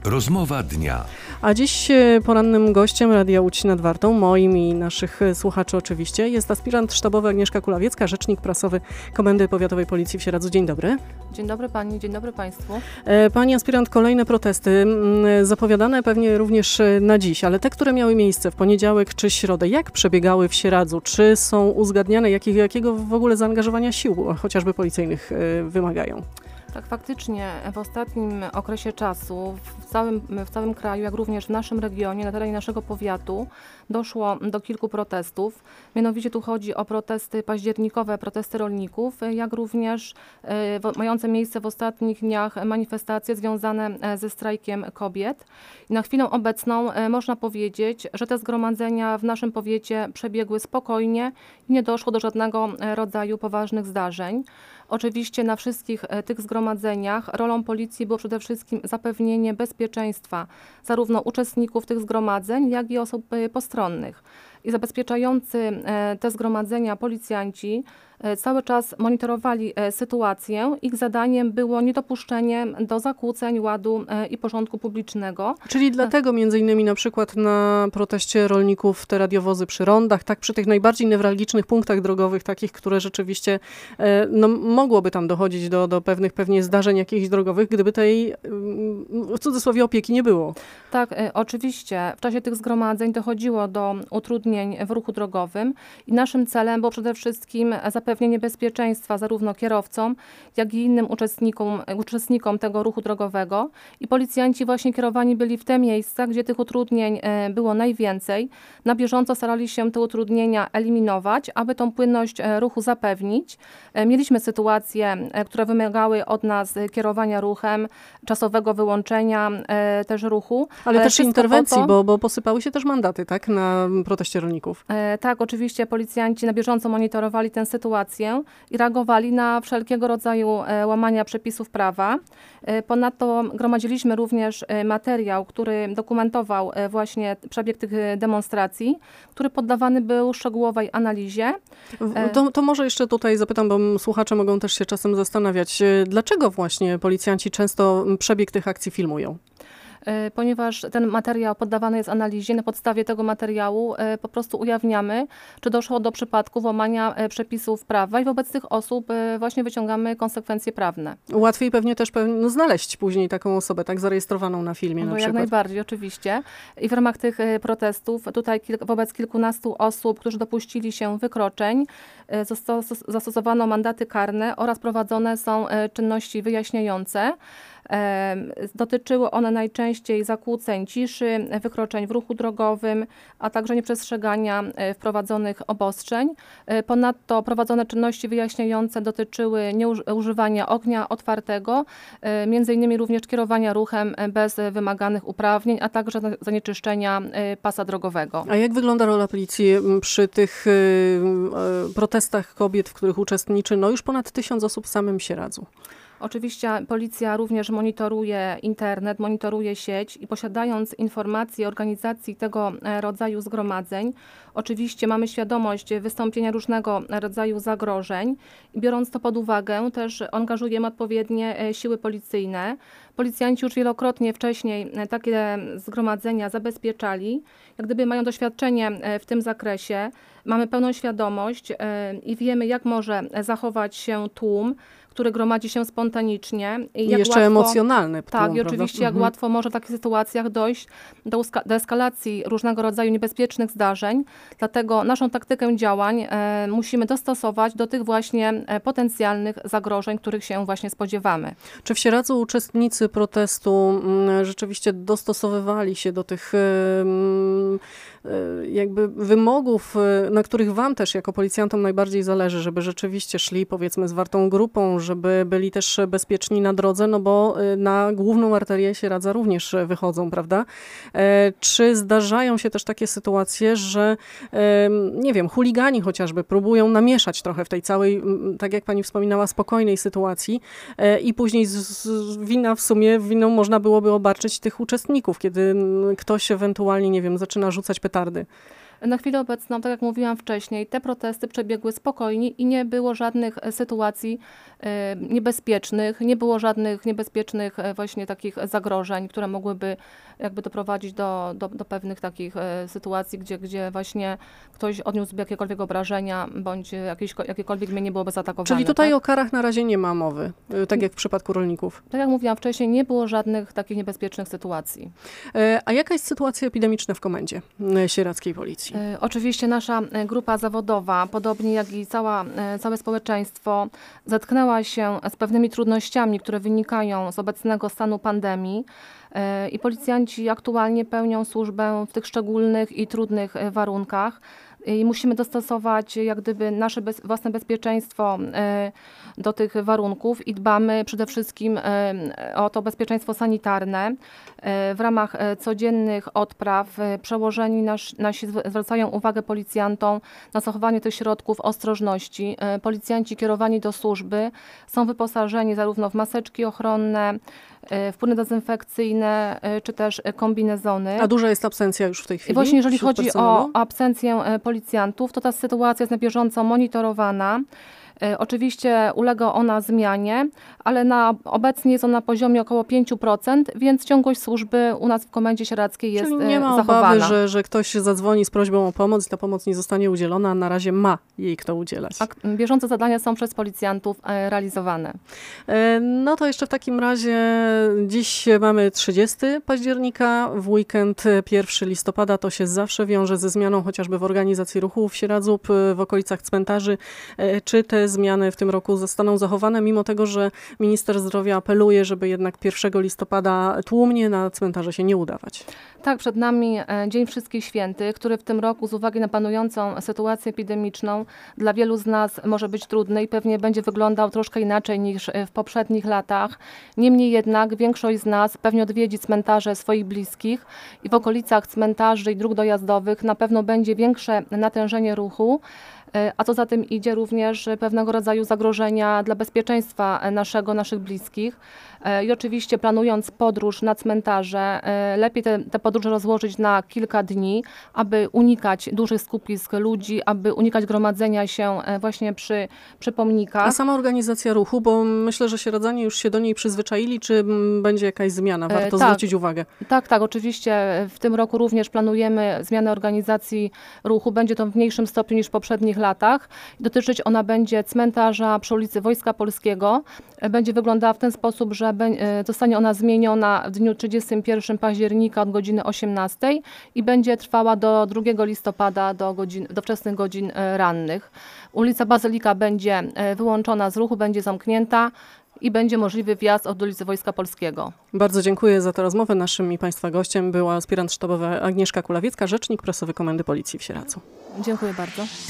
Rozmowa dnia. A dziś porannym gościem Radia Łódź nad Wartą, moim i naszych słuchaczy oczywiście, jest aspirant sztabowy Agnieszka Kulawiecka, rzecznik prasowy Komendy Powiatowej Policji w Sieradzu. Dzień dobry. Dzień dobry pani, dzień dobry państwu. Pani aspirant, kolejne protesty, zapowiadane pewnie również na dziś, ale te, które miały miejsce w poniedziałek czy środę, jak przebiegały w Sieradzu? Czy są uzgadniane? Jakiego w ogóle zaangażowania sił, chociażby policyjnych, wymagają? Tak, faktycznie w ostatnim okresie czasu w całym kraju, jak również w naszym regionie, na terenie naszego powiatu doszło do kilku protestów. Mianowicie tu chodzi o protesty październikowe, protesty rolników, jak również mające miejsce w ostatnich dniach manifestacje związane ze strajkiem kobiet. I na chwilę obecną można powiedzieć, że te zgromadzenia w naszym powiecie przebiegły spokojnie i nie doszło do żadnego rodzaju poważnych zdarzeń. Oczywiście na wszystkich tych zgromadzeniach rolą policji było przede wszystkim zapewnienie bezpieczeństwa zarówno uczestników tych zgromadzeń, jak i osób postronnych. I zabezpieczający te zgromadzenia policjanci cały czas monitorowali sytuację. Ich zadaniem było niedopuszczenie do zakłóceń ładu i porządku publicznego. Czyli dlatego między innymi na przykład na proteście rolników te radiowozy przy rondach, tak przy tych najbardziej newralgicznych punktach drogowych, takich, które rzeczywiście mogłoby tam dochodzić do pewnych pewnie zdarzeń jakichś drogowych, gdyby tej w cudzysłowie opieki nie było. Tak, oczywiście w czasie tych zgromadzeń dochodziło do utrudnień w ruchu drogowym i naszym celem było przede wszystkim zapewnienie bezpieczeństwa zarówno kierowcom, jak i innym uczestnikom tego ruchu drogowego. I policjanci właśnie kierowani byli w te miejsca, gdzie tych utrudnień było najwięcej. Na bieżąco starali się te utrudnienia eliminować, aby tą płynność ruchu zapewnić. Mieliśmy sytuacje, które wymagały od nas kierowania ruchem, czasowego wyłączenia też ruchu. Ale też interwencji, bo posypały się też mandaty, tak, na proteście rolników. Tak, oczywiście policjanci na bieżąco monitorowali tę sytuację i reagowali na wszelkiego rodzaju łamania przepisów prawa. Ponadto gromadziliśmy również materiał, który dokumentował właśnie przebieg tych demonstracji, który poddawany był szczegółowej analizie. To może jeszcze tutaj zapytam, bo słuchacze mogą też się czasem zastanawiać, dlaczego właśnie policjanci często przebieg tych akcji filmują? Ponieważ ten materiał poddawany jest analizie, na podstawie tego materiału po prostu ujawniamy, czy doszło do przypadków łamania przepisów prawa i wobec tych osób właśnie wyciągamy konsekwencje prawne. Łatwiej pewnie też znaleźć później taką osobę, tak zarejestrowaną na filmie na przykład. Jak najbardziej, oczywiście. I w ramach tych protestów tutaj wobec kilkunastu osób, którzy dopuścili się wykroczeń, zastosowano mandaty karne oraz prowadzone są czynności wyjaśniające. Dotyczyły one najczęściej zakłóceń ciszy, wykroczeń w ruchu drogowym, a także nieprzestrzegania wprowadzonych obostrzeń. Ponadto prowadzone czynności wyjaśniające dotyczyły nieużywania ognia otwartego, między innymi również kierowania ruchem bez wymaganych uprawnień, a także zanieczyszczenia pasa drogowego. A jak wygląda rola policji przy tych protestach kobiet, w których uczestniczy już ponad 1000 osób w samym Sieradzu? Oczywiście policja również monitoruje internet, monitoruje sieć i posiadając informacje o organizacji tego rodzaju zgromadzeń, oczywiście mamy świadomość wystąpienia różnego rodzaju zagrożeń i biorąc to pod uwagę też angażujemy odpowiednie siły policyjne. Policjanci już wielokrotnie wcześniej takie zgromadzenia zabezpieczali, jak gdyby mają doświadczenie w tym zakresie, mamy pełną świadomość i wiemy, jak może zachować się tłum, który gromadzi się spontanicznie. I jeszcze emocjonalny. Tak, i oczywiście jak łatwo może w takich sytuacjach dojść do eskalacji różnego rodzaju niebezpiecznych zdarzeń. Dlatego naszą taktykę działań musimy dostosować do tych właśnie potencjalnych zagrożeń, których się właśnie spodziewamy. Czy w Sieradzu uczestnicy protestu rzeczywiście dostosowywali się do tych jakby wymogów, na których wam też jako policjantom najbardziej zależy, żeby rzeczywiście szli powiedzmy zwartą grupą, żeby byli też bezpieczni na drodze, bo na główną arterię Sieradza również wychodzą, prawda? Czy zdarzają się też takie sytuacje, że nie wiem, chuligani chociażby próbują namieszać trochę w tej całej, tak jak pani wspominała, spokojnej sytuacji i później winą można byłoby obarczyć tych uczestników, kiedy ktoś ewentualnie, nie wiem, zaczyna rzucać petardy? Na chwilę obecną, tak jak mówiłam wcześniej, te protesty przebiegły spokojnie i nie było żadnych sytuacji niebezpiecznych, nie było żadnych niebezpiecznych właśnie takich zagrożeń, które mogłyby jakby doprowadzić do pewnych takich sytuacji, gdzie właśnie ktoś odniósłby jakiekolwiek obrażenia, bądź jakiekolwiek mienie byłoby zaatakowane. Czyli tutaj tak? o karach na razie nie ma mowy, tak jak w przypadku rolników. Tak jak mówiłam wcześniej, nie było żadnych takich niebezpiecznych sytuacji. A jaka jest sytuacja epidemiczna w komendzie sieradzkiej policji? Oczywiście nasza grupa zawodowa, podobnie jak i całe społeczeństwo, zetknęła się z pewnymi trudnościami, które wynikają z obecnego stanu pandemii. I policjanci aktualnie pełnią służbę w tych szczególnych i trudnych warunkach. I musimy dostosować jak gdyby nasze własne bezpieczeństwo do tych warunków i dbamy przede wszystkim o to bezpieczeństwo sanitarne. W ramach codziennych odpraw przełożeni nasi zwracają uwagę policjantom na zachowanie tych środków ostrożności. Policjanci kierowani do służby są wyposażeni zarówno w maseczki ochronne, w płyny dezynfekcyjne, czy też kombinezony. A duża jest absencja już w tej chwili? I właśnie jeżeli wśród chodzi personelu? o absencję policjantów, to ta sytuacja jest na bieżąco monitorowana. Oczywiście ulega ona zmianie, ale obecnie jest ona na poziomie około 5%, więc ciągłość służby u nas w Komendzie Sieradzkiej jest Czyli nie ma zachowana. obawy, że ktoś zadzwoni z prośbą o pomoc i ta pomoc nie zostanie udzielona, a na razie ma jej kto udzielać. Tak, bieżące zadania są przez policjantów realizowane. No to jeszcze w takim razie dziś mamy 30 października, w weekend 1 listopada to się zawsze wiąże ze zmianą chociażby w organizacji ruchu w Sieradzów, w okolicach cmentarzy. Czy te zmiany w tym roku zostaną zachowane, mimo tego, że minister zdrowia apeluje, żeby jednak 1 listopada tłumnie na cmentarze się nie udawać? Tak, przed nami Dzień Wszystkich Świętych, który w tym roku z uwagi na panującą sytuację epidemiczną dla wielu z nas może być trudny i pewnie będzie wyglądał troszkę inaczej niż w poprzednich latach. Niemniej jednak większość z nas pewnie odwiedzi cmentarze swoich bliskich i w okolicach cmentarzy i dróg dojazdowych na pewno będzie większe natężenie ruchu. A co za tym idzie również pewnego rodzaju zagrożenia dla bezpieczeństwa naszych bliskich. I oczywiście planując podróż na cmentarze, lepiej te podróże rozłożyć na kilka dni, aby unikać dużych skupisk ludzi, aby unikać gromadzenia się właśnie przy pomnikach. A sama organizacja ruchu, bo myślę, że sieradzanie już się do niej przyzwyczaili, czy będzie jakaś zmiana? Warto zwrócić uwagę. Tak, oczywiście w tym roku również planujemy zmianę organizacji ruchu. Będzie to w mniejszym stopniu niż w poprzednich latach. Dotyczyć ona będzie cmentarza przy ulicy Wojska Polskiego. Będzie wyglądała w ten sposób, że zostanie ona zmieniona w dniu 31 października od godziny 18 i będzie trwała do 2 listopada do wczesnych godzin rannych. Ulica Bazylika będzie wyłączona z ruchu, będzie zamknięta i będzie możliwy wjazd od ulicy Wojska Polskiego. Bardzo dziękuję za tę rozmowę. Naszym i Państwa gościem była aspirant sztabowa Agnieszka Kulawiecka, rzecznik prasowy Komendy Policji w Sieradzu. Dziękuję bardzo.